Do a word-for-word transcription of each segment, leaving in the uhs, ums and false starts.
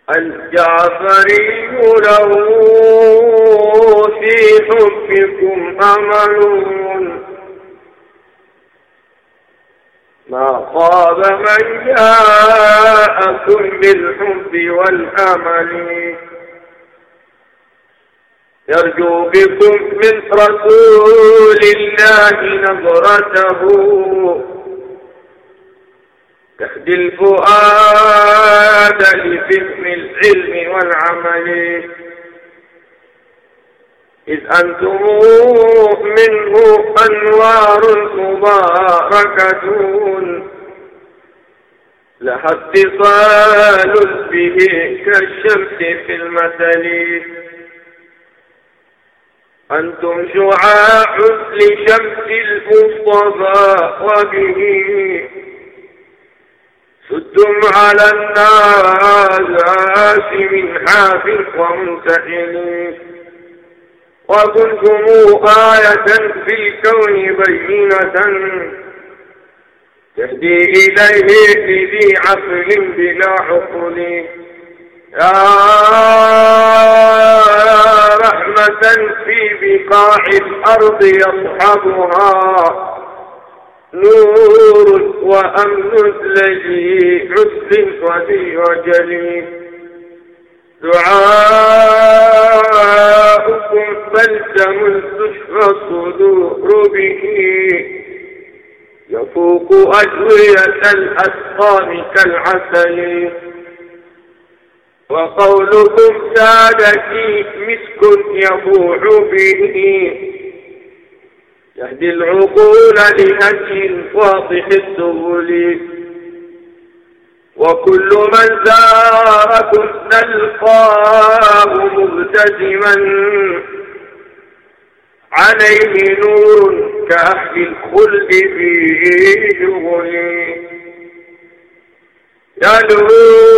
الجعفري له في حبكم أمل ما خاب من جاءكم بالحب والأمل يرجو بكم من رسول الله نظرته تهدي الفؤاد لفهم العلم والعمل إذ أنتم منه أنوار مباركة لها اتصال به كالشمس في المثل أنتم شعاع لشمس المصطفى وبه سدتم على الناس من حاف ومنتحل وكنتم آية في الكون بينة تهدي إليه لذي عقل بلا عقل يا رحمة في بقاع الأرض يصحبها نور وأمن الذي عسر وذي وجل دعاؤكم بلسم تشفى الصدور به يفوق أدوية الأسقام كالعسل وقولكم سادتي مسك يبوح به يهدي العقول لهدي واضح السبل وكل من زاركم نلقاه مبتسما عليه نور كأهل الخلد فيه شغل يلوح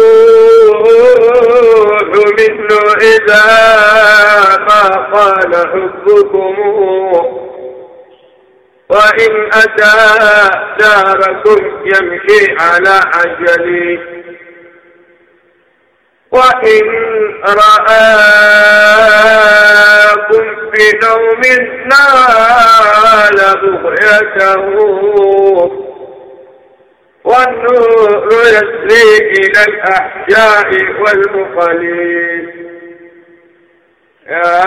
منه إذا ما قال حبكم وإن أتى داركم يمشي على عجل وإن رآكم بنوم نال بغيته والنور يسري إلى الأحياء والمخلين يا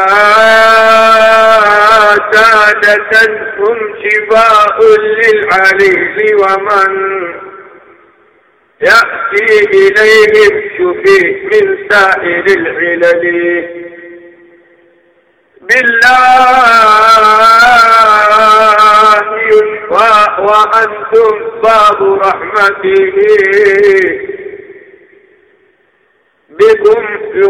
سادة هم شفاء للعليل ومن يأتي إليهم شفي من سائر العلل بالله يشفى وأنتم باب رحمته بكم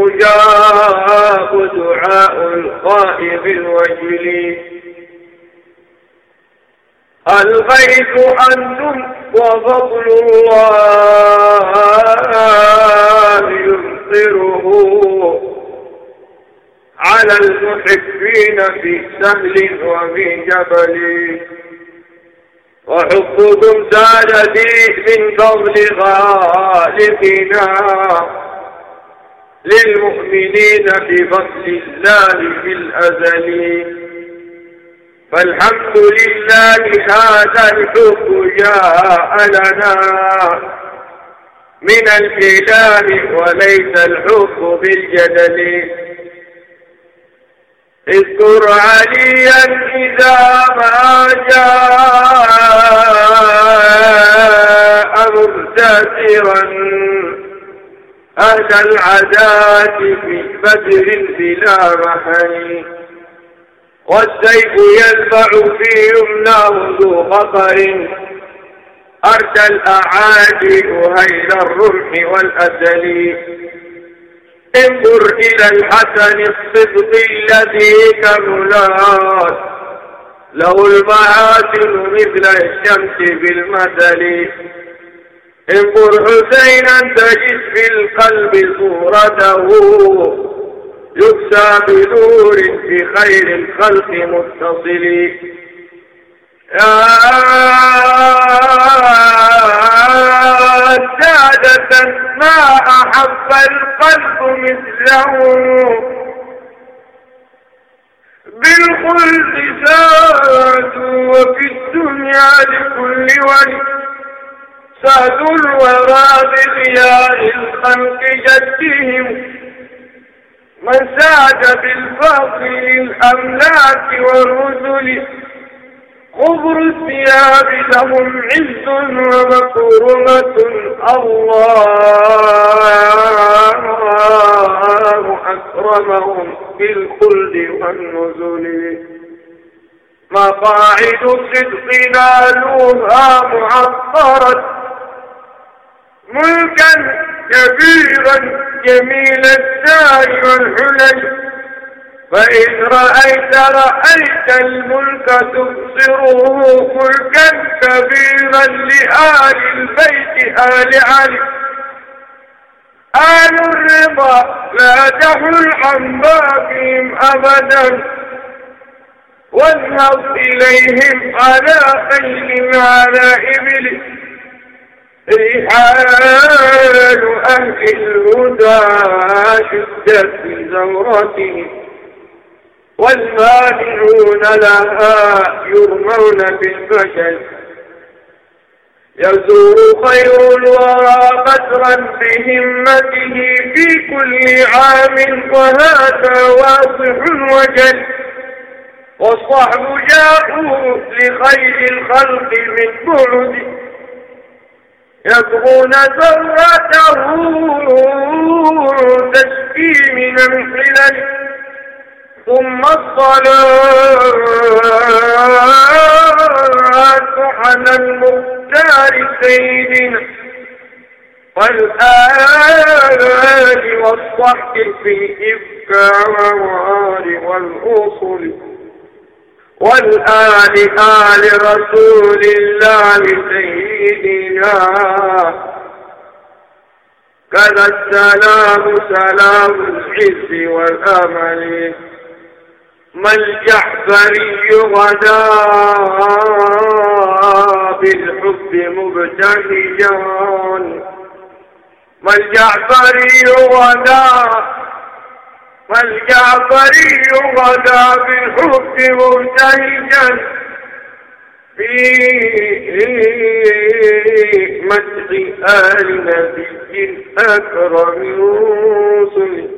يجاب دعاء الخائف الوجل الغيث أنتم وفضل الله يمطره على المحبين في سهل وفي جبل وحبكم سادتي من فضل غالبنا للمؤمنين بفضل الله في الأزل فالحمد لله هذا الحب جاء لنا من الإله وليس الحب بالجدل اذكر عليا إذا ما جاء مبتسرا أهل العداة في بدر بلا محن والسيف يلبع في يمناه ذو خطر أردى الأعادي هيل الرمح والأسل انظر إلى الحسن الصدق الذي كملات له المآثم مثل الشمس بالمثل انظر حسينا تجد في القلب صورته يكسى بنور في خير الخلق متصل يا سادة ما أحب القلب مثله، بالخلد زادوا وفي الدنيا لكل ولي، ساد الورى بغيار الخلق جدهم، من ساد بالفضل للأملاك والرسل، خضر الثياب لهم عز ومكرمة، الله أكرمهم بالخلد والنزل، مقاعد الصدق نالوها معطرة، ملكا كبيرا جميل الدار والحلل، فإن رأيت رأيت الملك تبصره، ملكا كبيرا لآل البيت آل علي، آل الرضا لا تحل عن بابهم أبدا، واذهب إليهم على خيل على إبل، رحال أهل الهدى شدت في زورتهم، والمانعون لها يرمون بالفشل، يزور خير الورى بدرا بهمته في كل عام، وهذا واضح وجل، والصحب جاءوا لخير الخلق من بعد، يبغون ذرته تشكي من الحلل، ثم الصلاة على المختار سيدنا، والآل والصحب في الإبكار والأصول، والآل آل رسول الله سيدنا، كذا السلام سلام العز والأمل، ما الجعفري غدا بالحب مبتهجا، ما الجعفري غدا ما الجعفري غدا بالحب مبتهجا، في مدح آل نبي أكرم رسل،